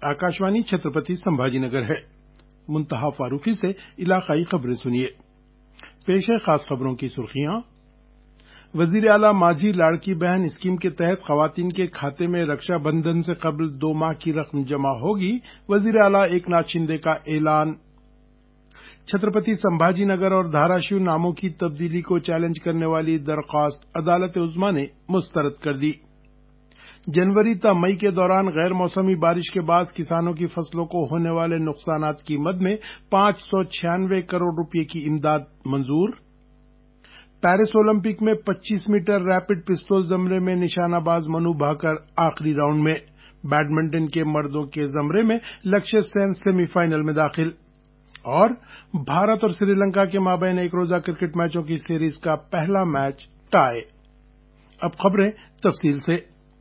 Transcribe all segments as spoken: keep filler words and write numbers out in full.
आकाशवाणी छत्रपति संभाजी नगर है। मुंतहा फारूकी से इलाकाई खबरें सुनिए। पेश है खास खबरों की सुर्खियां। वजीर आला माझी लाड़की बहन स्कीम के तहत खवातीन के खाते में रक्षा बंधन से कबल दो माह की रकम जमा होगी। वजीर आला एकनाथ शिंदे का ऐलान। छत्रपति संभाजी नगर और धाराशिव नामों की तब्दीली को चैलेंज करने वाली दरख्वास्त अदालत उज़्मा ने मुस्तरद कर दी। जनवरी ता मई के दौरान गैर मौसमी बारिश के बाद किसानों की फसलों को होने वाले नुकसानात की मद में पांच सौ छियानवे करोड़ रुपये की इमदाद मंजूर। पेरिस ओलंपिक में पच्चीस मीटर रैपिड पिस्तौल जमरे में निशानाबाज मनु भाकर आखिरी राउंड में। बैडमिंटन के मर्दों के जमरे में लक्ष्य सेन सेमीफाइनल में दाखिल। और भारत और श्रीलंका के माबैन एक रोजा क्रिकेट मैचों की सीरीज का पहला मैच टाई। अब खबरें तफसील से।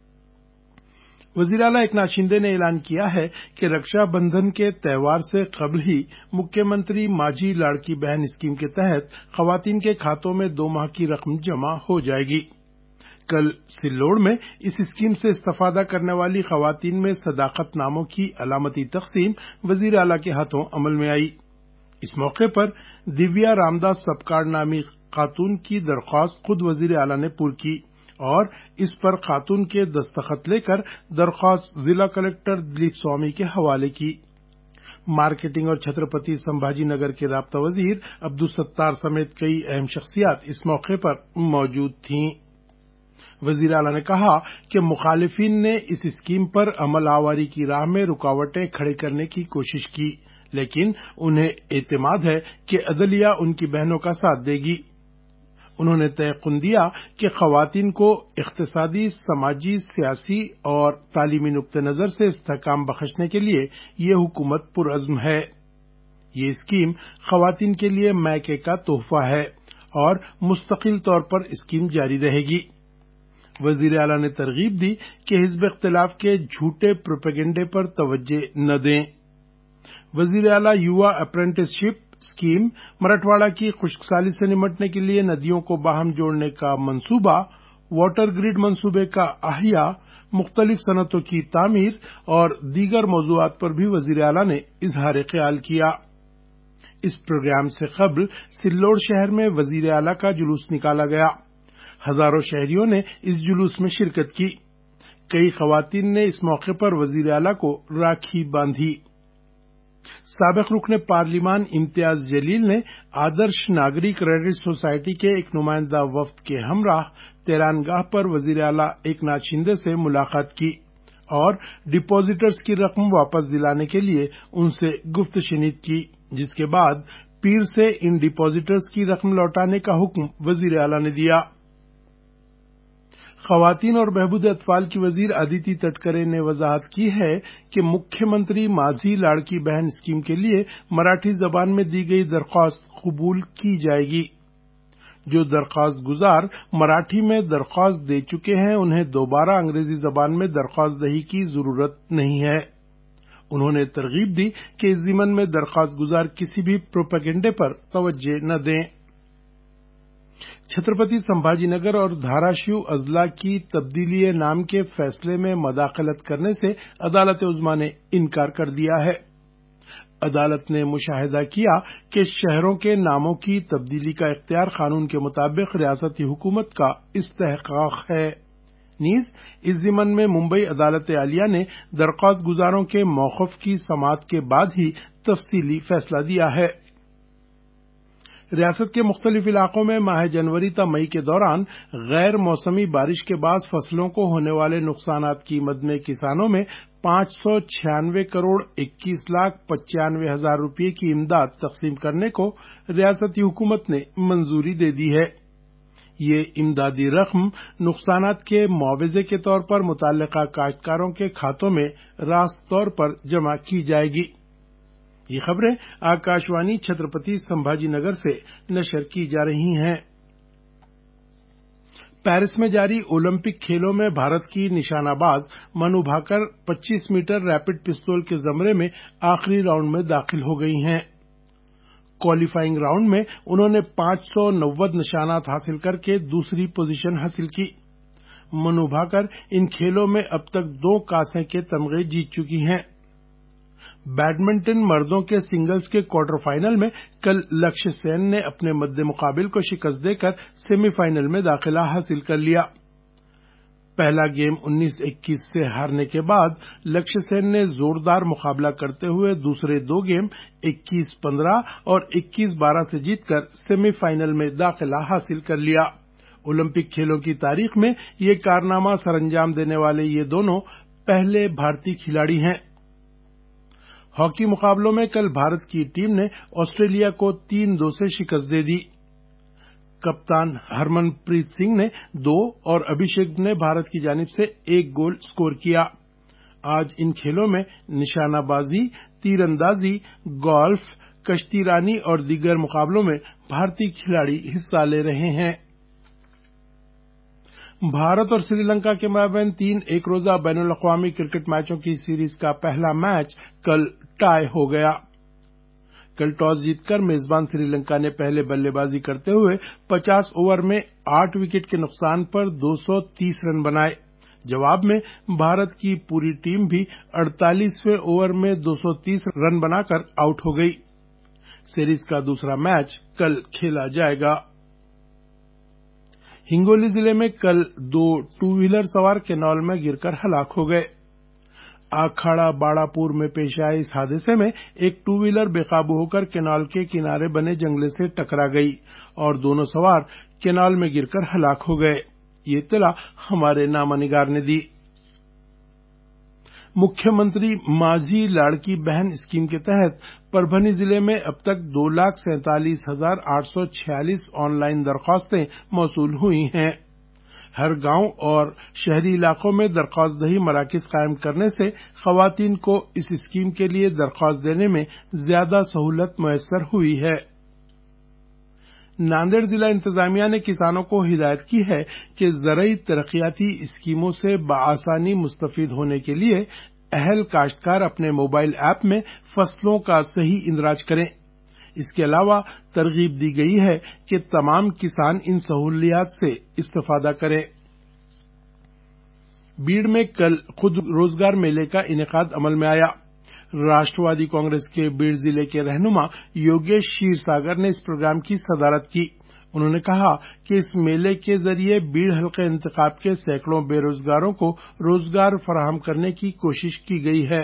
वजीर आला एकनाथ शिंदे ने ऐलान किया है कि रक्षा बंधन के त्यौहार से कबल ही मुख्यमंत्री माझी लाड़की बहन स्कीम के तहत खवातीन के खातों में दो माह की रकम जमा हो जाएगी। कल सिल्लोड़ में इस स्कीम से इस्तेफादा करने वाली खवातीन में सदाकत नामों की अलामती तकसीम वजीर आला के हाथों अमल में आई। इस मौके पर दिव्या रामदास सबकाड़ नामी खातून की दरख्वास्त खुद वजीर आला ने पुर की और इस पर खातून के दस्तखत लेकर दरख्वास्त जिला कलेक्टर दिलीप स्वामी के हवाले की। मार्केटिंग और छत्रपति संभाजी नगर के राब्ता वजीर अब्दुल सत्तार समेत कई अहम शख्सियात इस मौके पर मौजूद थीं। वजीर आला ने कहा कि मुखालिफिन ने इस स्कीम पर अमल आवारी की राह में रुकावटें खड़ी करने की कोशिश की, लेकिन उन्हें एतमाद है कि अदलिया उनकी बहनों का साथ देगी। उन्होंने तयक़ुन दिया कि खवातीन को इक़्तिसादी, समाजी, सियासी और तालीमी नुक्ते नजर से इस्तेहकाम बख्शने के लिए ये हुकूमत पुरअज़्म है। ये स्कीम खवातीन के लिए मैके का तोहफा है और मुस्तकिल तौर पर स्कीम जारी रहेगी। वजीर आला ने तरगीब दी कि हिज़्ब इख्तिलाफ के झूठे प्रोपेगेंडे पर तवज्जो न दें। वजीर आला युवा अप्रेंटिसशिप स्कीम, मराठवाड़ा की खुश्कसाली से निमटने के लिए नदियों को बाहम जोड़ने का मंसूबा, वाटर ग्रिड मंसूबे का अहिया, मुख्तलिफ सनतों की तामीर और दीगर मौज़ूआत पर भी वजीर आला ने इजहार ख्याल किया। इस प्रोग्राम से कबल सिल्लोड़ शहर में वजीर आला का जुलूस निकाला गया। हजारों शहरियों ने इस जुलूस में शिरकत की। कई खवातीन ने इस मौके पर वजीर आला को राखी बांधी। साबिक रुकने पार्लिमान इम्तियाज जलील ने आदर्श नागरिक क्रेडिट सोसाइटी के एक नुमाइंदा वफ्द के हमराह तेरानगाह पर वजीर आला एकनाथ शिंदे से मुलाकात की और डिपॉजिटर्स की रकम वापस दिलाने के लिए उनसे गुफ्तशनीद की, जिसके बाद पीर से इन डिपॉजिटर्स की रकम लौटाने का हुक्म वजीर आला ने दिया। खवातीन और बहबूद अतफाल की वजीर अदिति तटकरे ने वजाहत की है कि मुख्यमंत्री माझी लाड़की बहन स्कीम के लिए मराठी जबान में दी गई दरख्वास्त कबूल की जाएगी। जो दरख्वास्त गुजार मराठी में दरख्वास्त दे चुके हैं उन्हें दोबारा अंग्रेजी जबान में दरख्वास्त दही की जरूरत नहीं है। उन्होंने तरगीब दी कि इस ज़िमन में दरख्वास्त गुजार किसी भी प्रोपेगेंडे पर तवज्जो न दें। छत्रपति संभाजी नगर और धाराशिव अजला की तब्दीली नाम के फैसले में मदाखलत करने से अदालत उज़्मा ने इनकार कर दिया है। अदालत ने मुशाहिदा किया कि शहरों के नामों की तब्दीली का इख्तियार कानून के मुताबिक रियासती हुकूमत का इस्तेहकाक है। नीज इस ज़िमन में मुंबई अदालत आलिया ने दरख्वास्त गुजारों के मौक़िफ़ की समाअत के बाद ही तफसीली फैसला दिया है। रियासत के मुख्तलिफ इलाकों में माह जनवरी ता मई के दौरान गैर मौसमी बारिश के बाद फसलों को होने वाले नुकसानात की मद में किसानों में पांच सौ छियानवे करोड़ इक्कीस लाख पचानवे हजार रुपये की इमदाद तकसीम करने को रियासती हुकूमत ने मंजूरी दे दी है। ये इमदादी रकम नुकसानात के मुआवजे के तौर पर मुतल्लिका काश्तकारों के खातों में रास्त तौर पर जमा की जाएगी। ये खबरें आकाशवाणी छत्रपति संभाजी नगर से नशर की जा रही हैं। पेरिस में जारी ओलंपिक खेलों में भारत की निशानाबाज मनु भाकर पच्चीस मीटर रैपिड पिस्तौल के जमरे में आखिरी राउंड में दाखिल हो गई हैं। क्वालिफाइंग राउंड में उन्होंने पांच सौ नव्वद निशानात हासिल करके दूसरी पोजीशन हासिल की। मनु भाकर इन खेलों में अब तक दो कांसे के तमगे जीत चुकी हैं। बैडमिंटन मर्दों के सिंगल्स के क्वार्टर फाइनल में कल लक्ष्य सेन ने अपने मद्दे मुकाबिल को शिकस्त देकर सेमीफाइनल में दाखिला हासिल कर लिया। पहला गेम उन्नीस इक्कीस से हारने के बाद लक्ष्य सेन ने जोरदार मुकाबला करते हुए दूसरे दो गेम इक्कीस पंद्रह और इक्कीस बारह से जीतकर सेमीफाइनल में दाखिला हासिल कर लिया। ओलंपिक खेलों की तारीख में ये कारनामा सरअंजाम देने वाले ये दोनों पहले भारतीय खिलाड़ी हैं। हॉकी मुकाबलों में कल भारत की टीम ने ऑस्ट्रेलिया को तीन दो से शिकस्त दे दी। कप्तान हरमनप्रीत सिंह ने दो और अभिषेक ने भारत की जानिब से एक गोल स्कोर किया। आज इन खेलों में निशानाबाजी, तीरंदाजी, गोल्फ, कश्तीरानी और दीगर मुकाबलों में भारतीय खिलाड़ी हिस्सा ले रहे हैं। भारत और श्रीलंका के माबैन तीन एक रोजा बैनुल अक़वामी क्रिकेट मैचों की सीरीज का पहला मैच कल टाई हो गया। कल टॉस जीतकर मेजबान श्रीलंका ने पहले बल्लेबाजी करते हुए पचास ओवर में आठ विकेट के नुकसान पर दो सौ तीस रन बनाए। जवाब में भारत की पूरी टीम भी अड़तालीसवें ओवर में दो सौ तीस रन बनाकर आउट हो गई। सीरीज का दूसरा मैच कल खेला जाएगा। हिंगोली जिले में कल दो टू व्हीलर सवार केनॉल में गिरकर हलाक हो गए। आखाड़ा बाड़ापुर में पेश आए इस हादसे में एक टू व्हीलर बेकाबू होकर केनाल के किनारे बने जंगले से टकरा गई और दोनों सवार केनाल में गिरकर हलाक हो गए। ये इत्तला हमारे नामानिगार ने दी। मुख्यमंत्री माझी लाड़की बहन स्कीम के तहत परभनी जिले में अब तक दो लाख सैंतालीस हजार आठ सौ छियालीस ऑनलाइन दरख्वास्तें मौसूल हुई हैं। हर गांव और शहरी इलाकों में दरख्वास्त दही मराकज कायम करने से खवातीन को इस स्कीम के लिए दरख्वास्त देने में ज्यादा सहूलत मुयस्सर हुई है। नांदेड़ जिला इंतजामिया ने किसानों को हिदायत की है कि ज़रई तरक्याती स्कीमों से बआसानी मुस्तफीद होने के लिए अहल काश्तकार अपने मोबाइल ऐप में फसलों का सही इंदराज करें। इसके अलावा तरगीब दी गई है कि तमाम किसान इन सहूलियात से इस्तेफादा करें। बीड़ में कल खुद रोजगार मेले का इनेकाद अमल में आया। राष्ट्रवादी कांग्रेस के बीड़ जिले के रहनुमा योगेश क्षीरसागर ने इस प्रोग्राम की सदारत की। उन्होंने कहा कि इस मेले के जरिए बीड़ हल्के इंतखाब के सैकड़ों बेरोजगारों को रोजगार फराहम करने की कोशिश की गई है।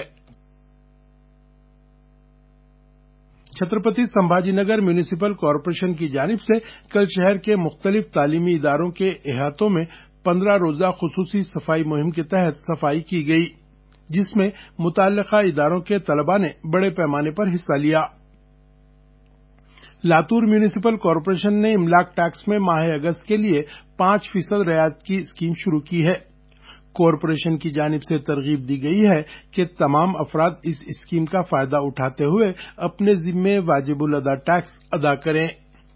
छत्रपति संभाजीनगर म्यूनिसिपल कॉरपोरेशन की जानिब से कल शहर के मुख्तलिफ तालीमी इदारों के अहातों में पंद्रह रोजा खुसूसी सफाई मुहिम के तहत सफाई की गई, जिसमें मुताल्लिका इदारों के तलबा ने बड़े पैमाने पर हिस्सा लिया। लातूर म्यूनिसिपल कॉरपोरेशन ने इमलाक टैक्स में माह अगस्त के लिए पांच फीसद रियायत की स्कीम शुरू की है। कॉरपोरेशन की जानिब से तरगीब दी गई है कि तमाम अफराद इस स्कीम का फायदा उठाते हुए अपने जिम्मे वाजिबुल अदा टैक्स अदा करें।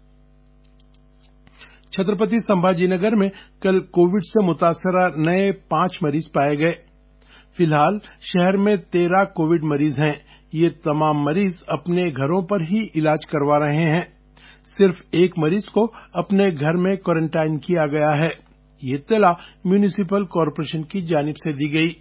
छत्रपति संभाजीनगर में कल कोविड से मुतासरा नए पांच मरीज पाए गए। फिलहाल शहर में तेरह कोविड मरीज हैं। ये तमाम मरीज अपने घरों पर ही इलाज करवा रहे हैं। सिर्फ एक मरीज को अपने घर में क्वारंटाइन किया गया है। ये इत्तला म्यूनिसिपल कॉरपोरेशन की जानिब से दी गई।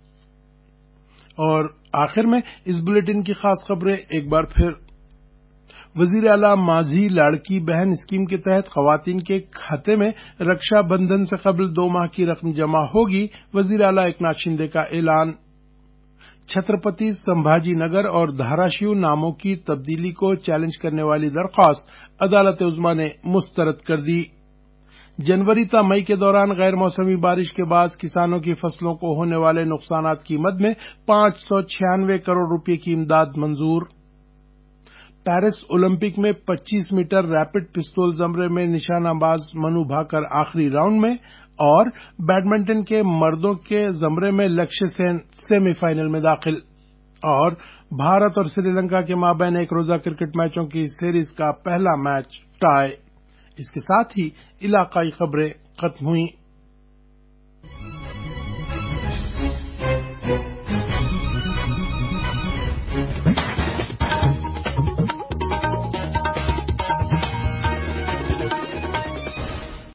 और आखिर में इस बुलेटिन की खास खबरें एक बार फिर। वजीर आला माझी लाड़की बहन स्कीम के तहत खवातीन के खाते में रक्षा बंधन से कबल दो माह की रकम जमा होगी, वजीर आला एकनाथ शिंदे का ऐलान। छत्रपति संभाजीनगर और धाराशिव नामों की तब्दीली को चैलेंज करने वाली दरख्वास्त अदालत उज़्मा ने मुस्तरद कर दी। जनवरी ता मई के दौरान गैर मौसमी बारिश के बाद किसानों की फसलों को होने वाले नुकसानात की मद में पांच सौ छियानवे करोड़ रुपए की इमदाद मंजूर। पेरिस ओलंपिक में पच्चीस मीटर रैपिड पिस्तौल जमरे में निशानाबाज मनु भाकर आखिरी राउंड में और बैडमिंटन के मर्दों के जमरे में लक्ष्य सेन सेमीफाइनल में दाखिल। और भारत और श्रीलंका के माबैन एक रोजा क्रिकेट मैचों की सीरीज का पहला मैच टाई। इसके साथ ही इलाकाई खबरें खत्म हुई।